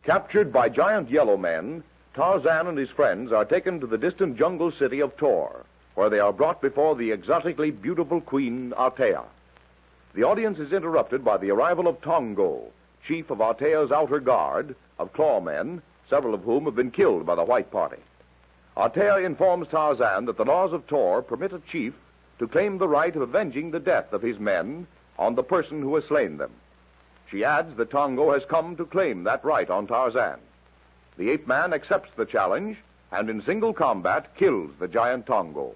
Captured by giant yellow men, Tarzan and his friends are taken to the distant jungle city of Tor, where they are brought before the exotically beautiful queen, Atea. The audience is interrupted by the arrival of Tongo, chief of Atea's outer guard of clawmen, several of whom have been killed by the white party. Atea informs Tarzan that the laws of Tor permit a chief to claim the right of avenging the death of his men on the person who has slain them. She adds that Tongo has come to claim that right on Tarzan. The ape-man accepts the challenge and in single combat kills the giant Tongo.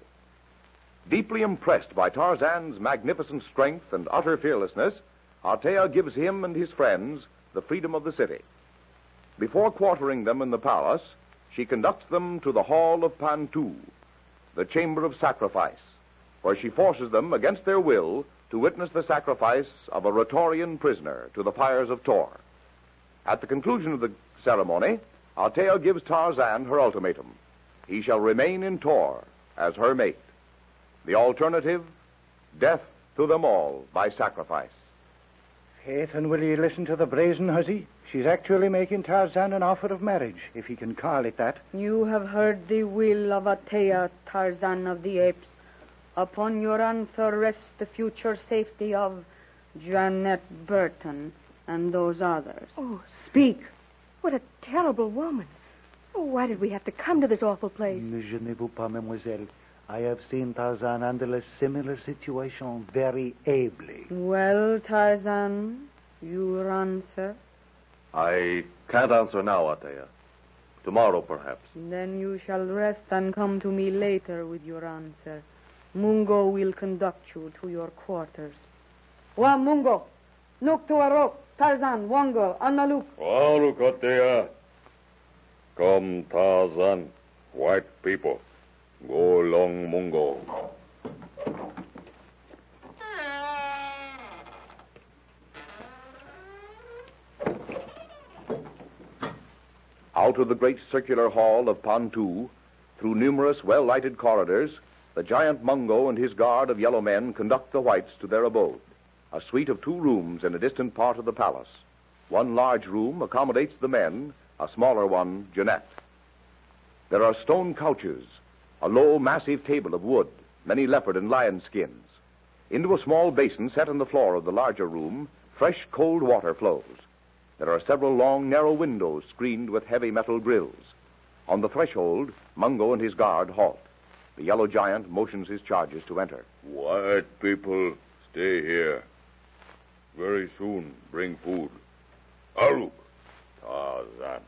Deeply impressed by Tarzan's magnificent strength and utter fearlessness, Atea gives him and his friends the freedom of the city. Before quartering them in the palace, she conducts them to the Hall of Pantu, the chamber of sacrifice, where she forces them against their will to witness the sacrifice of a Ratorian prisoner to the fires of Tor. At the conclusion of the ceremony, Atea gives Tarzan her ultimatum. He shall remain in Tor as her mate. The alternative, death to them all by sacrifice. Faith, and will ye listen to the brazen hussy? She's actually making Tarzan an offer of marriage, if he can call it that. You have heard the will of Atea, Tarzan of the Apes. Upon your answer rests the future safety of Janet Burton and those others. Oh, speak. What a terrible woman. Oh, why did we have to come to this awful place? Ne gênez-vous pas, mademoiselle. I have seen Tarzan handle a similar situation very ably. Well, Tarzan, your answer? I can't answer now, Atea. Tomorrow, perhaps. Then you shall rest and come to me later with your answer. Mungo will conduct you to your quarters. Wa Mungo, Nuk Tuarok, Tarzan, Wango, Analuk. Aluk, Atea. Come, Tarzan, white people. Go long Mungo. Out of the great circular hall of Pantu, through numerous well-lighted corridors, the giant Mungo and his guard of yellow men conduct the whites to their abode, a suite of 2 rooms in a distant part of the palace. One large room accommodates the men, a smaller one, Jeanette. There are stone couches, a low, massive table of wood, many leopard and lion skins. Into a small basin set in the floor of the larger room, fresh, cold water flows. There are several long, narrow windows screened with heavy metal grills. On the threshold, Mungo and his guard halt. The yellow giant motions his charges to enter. White people, stay here. Very soon, bring food. Aluk, Tarzan.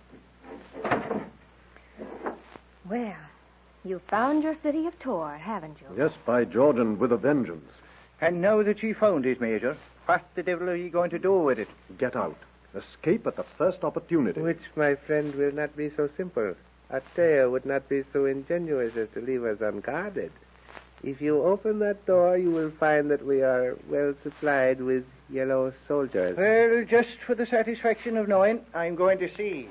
Well, you found your city of Tor, haven't you? Yes, by George, and with a vengeance. And now that she found it, Major, what the devil are you going to do with it? Get out. Escape at the first opportunity. Which, my friend, will not be so simple. Atea would not be so ingenuous as to leave us unguarded. If you open that door, you will find that we are well supplied with yellow soldiers. Well, just for the satisfaction of knowing, I'm going to see.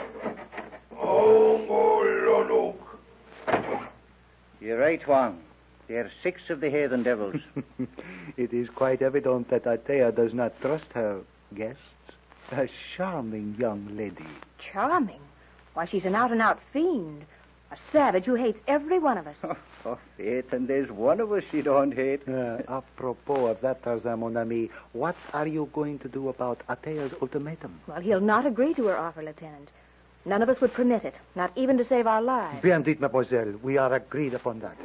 Oh, You're right, Wang. There are 6 of the heathen devils. It is quite evident that Atea does not trust her guests. A charming young lady. Charming? Why, she's an out-and-out fiend. A savage who hates every one of us. Oh, Faith, and there's one of us she don't hate. Apropos of that, Tarzan, mon ami, what are you going to do about Atea's ultimatum? Well, he'll not agree to her offer, Lieutenant. None of us would permit it, not even to save our lives. Bien dit, mademoiselle. We are agreed upon that.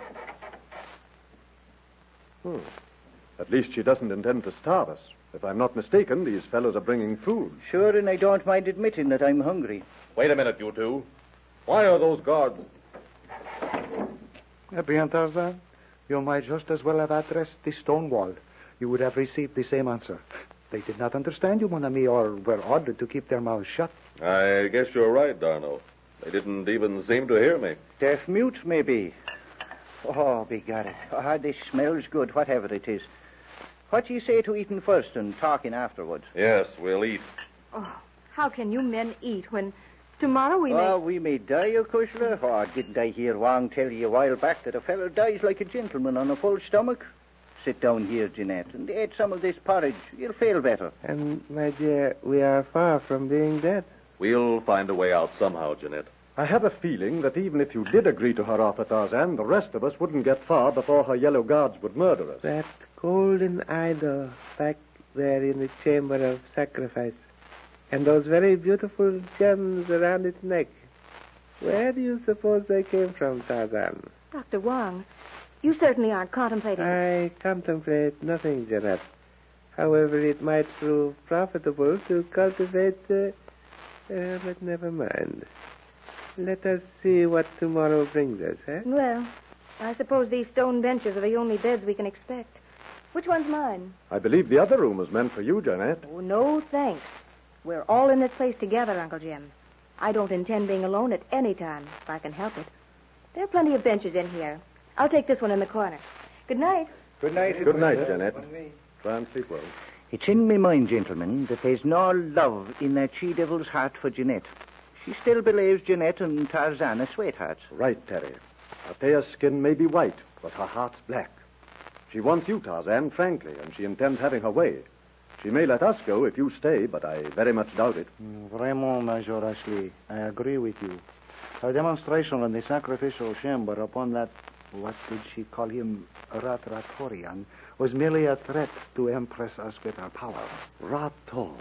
At least she doesn't intend to starve us. If I'm not mistaken, these fellows are bringing food. Sure, and I don't mind admitting that I'm hungry. Wait a minute, you two. Why are those guards? Bien, Tarzan. You might just as well have addressed the stone wall. You would have received the same answer. They did not understand you, mon ami, or were ordered to keep their mouths shut. I guess you're right, Darno. They didn't even seem to hear me. Deaf mute, maybe. Oh, begot it. Ah, this smells good, whatever it is. What do you say to eating first and talking afterwards? Yes, we'll eat. Oh, how can you men eat when tomorrow we may... Oh, we may die, Kushla. Oh, didn't I hear Wang tell you a while back that a fellow dies like a gentleman on a full stomach? Sit down here, Jeanette, and eat some of this porridge. You'll feel better. And, my dear, we are far from being dead. We'll find a way out somehow, Jeanette. I have a feeling that even if you did agree to her offer, Tarzan, the rest of us wouldn't get far before her yellow guards would murder us. That golden idol back there in the chamber of sacrifice, and those very beautiful gems around its neck. Where do you suppose they came from, Tarzan? Dr. Wong, you certainly aren't contemplating... I contemplate nothing, Jeanette. However, it might prove profitable to cultivate... but never mind. Let us see what tomorrow brings us, eh? Well, I suppose these stone benches are the only beds we can expect. Which one's mine? I believe the other room was meant for you, Jeanette. Oh, no, thanks. We're all in this place together, Uncle Jim. I don't intend being alone at any time, if I can help it. There are plenty of benches in here. I'll take this one in the corner. Good night. Good night. Good night, Jeanette. Try and sleep well. It's in my mind, gentlemen, that there's no love in that she-devil's heart for Jeanette. She still believes Jeanette and Tarzan are sweethearts. Right, Terry. Althea's skin may be white, but her heart's black. She wants you, Tarzan, frankly, and she intends having her way. She may let us go if you stay, but I very much doubt it. Vraiment, Major Ashley, I agree with you. Her demonstration in the sacrificial chamber upon that, what did she call him, Ratratorian, was merely a threat to impress us with her power. Rator.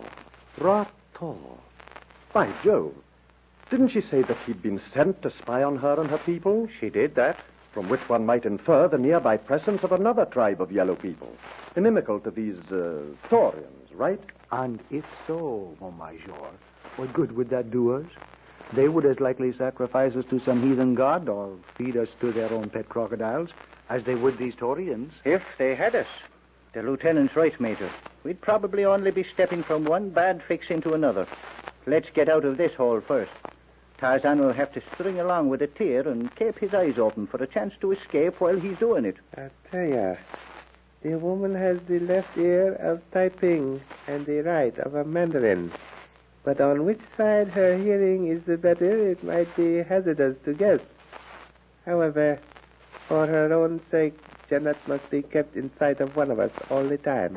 By Jove. Didn't she say that he'd been sent to spy on her and her people? She did that. From which one might infer the nearby presence of another tribe of yellow people, inimical to these Thorians, right? And if so, mon Major, what good would that do us? They would as likely sacrifice us to some heathen god or feed us to their own pet crocodiles as they would these Taurians. If they had us. The lieutenant's right, Major. We'd probably only be stepping from one bad fix into another. Let's get out of this hole first. Tarzan will have to string along with a tear and keep his eyes open for a chance to escape while he's doing it. I tell ya, the woman has the left ear of Taiping and the right of a Mandarin. But on which side her hearing is the better, it might be hazardous to guess. However, for her own sake, Janet must be kept in sight of one of us all the time.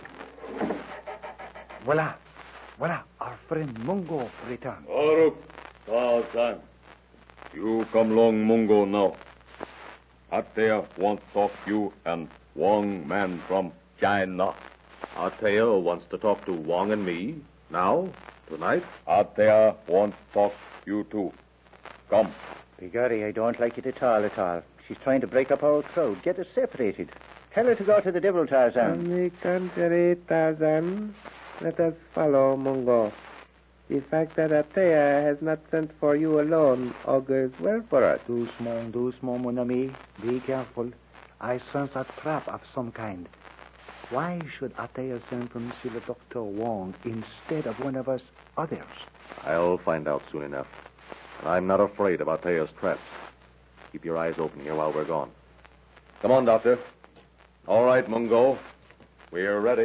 Voila, our friend Mungo returned. Aruk, Tarzan. You come along, Mungo, now. Atea wants to talk you and Wong man from China. Atea wants to talk to Wong and me now, tonight. Atea wants to talk you too. Come. Bigari, I don't like it at all. She's trying to break up our crowd, get us separated. Tell her to go to the devil, Tarzan. On the contrary, Tarzan, let us follow Mungo. The fact that Atea has not sent for you alone augurs well for us. Doucement, mon ami. Be careful. I sense a trap of some kind. Why should Atea send for Monsieur le Docteur Wong instead of one of us others? I'll find out soon enough. And I'm not afraid of Atea's traps. Keep your eyes open here while we're gone. Come on, Doctor. All right, Mungo. We're ready.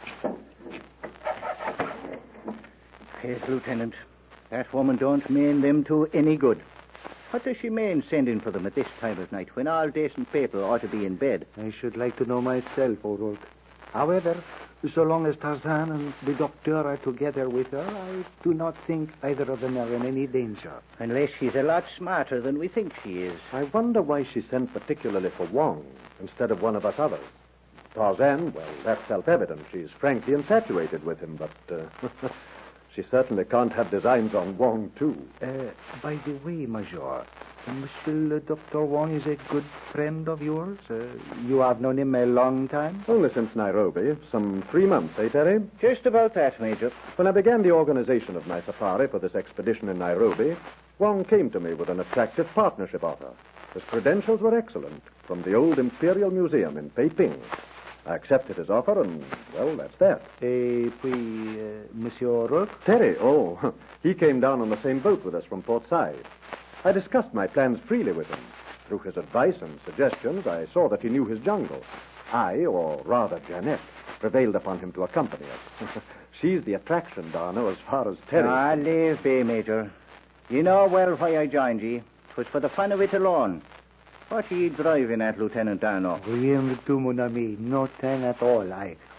Yes, Lieutenant. That woman don't mean them two any good. What does she mean sending for them at this time of night when all decent people ought to be in bed? I should like to know myself, O'Rourke. However, so long as Tarzan and the doctor are together with her, I do not think either of them are in any danger. Unless she's a lot smarter than we think she is. I wonder why she sent particularly for Wong instead of one of us others. Tarzan, well, that's self-evident. She's frankly infatuated with him, but she certainly can't have designs on Wong, too. By the way, Major, Monsieur le Docteur Wong is a good friend of yours? You have known him a long time? Only since Nairobi. Some 3 months, eh, Terry? Just about that, Major. When I began the organization of my safari for this expedition in Nairobi, Wong came to me with an attractive partnership offer. His credentials were excellent, from the old Imperial Museum in Peiping. I accepted his offer, and, well, that's that. Monsieur O'Rourke? Terry, oh, he came down on the same boat with us from Port Said. I discussed my plans freely with him. Through his advice and suggestions, I saw that he knew his jungle. I, or rather Jeanette, prevailed upon him to accompany us. She's the attraction, Darno, as far as Terry... Ah, leave be, Major. You know well why I joined ye. 'Twas for the fun of it alone. What are ye driving at, Lieutenant Darno? Rien du tout, mon ami. No time at all.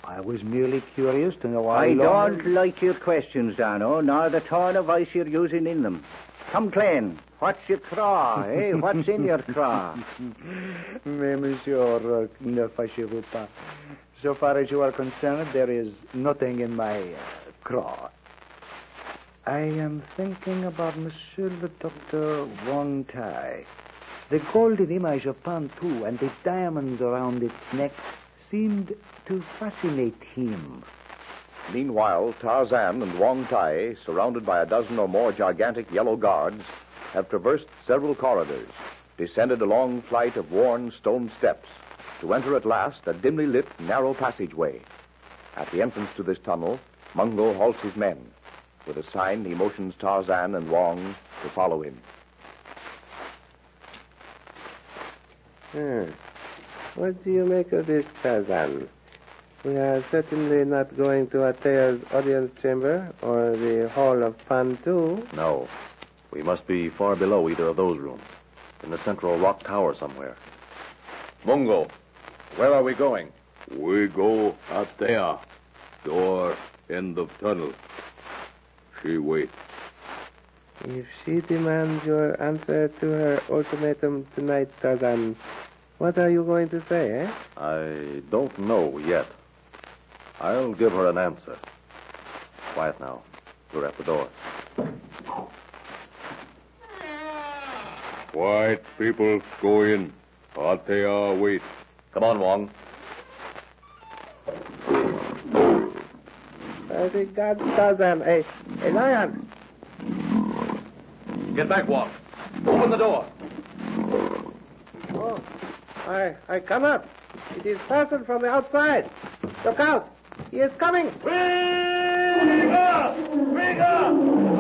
I was merely curious to know how I long... don't like your questions, Dano, nor the tone of voice you're using in them. Come clean. What's your craw, eh? What's in your craw? Mais, monsieur, ne fâchez-vous pas. So far as you are concerned, there is nothing in my craw. I am thinking about Monsieur le Docteur Wong Tai. The golden image of Pantu and the diamonds around its neck seemed to fascinate him. Meanwhile, Tarzan and Wong Tai, surrounded by a dozen or more gigantic yellow guards, have traversed several corridors, descended a long flight of worn stone steps, to enter at last a dimly lit, narrow passageway. At the entrance to this tunnel, Mungo halts his men. With a sign, he motions Tarzan and Wong to follow him. What do you make of this, Tarzan? We are certainly not going to Atea's audience chamber or the Hall of Pantu. No. We must be far below either of those rooms. In the central rock tower somewhere. Mungo, Where are we going? we go Atea. Door, end of tunnel. She wait. If she demands your answer to her ultimatum tonight, Tarzan, what are you going to say, eh? I don't know yet. I'll give her an answer. Quiet now. We're at the door. White people, go in. Atea wait. Come on, Wong. I think that's Tarzan. A lion. Get back, Wong. Open the door. Oh, I cannot. It is fastened from the outside. Look out. He is coming. Trigger! Trigger!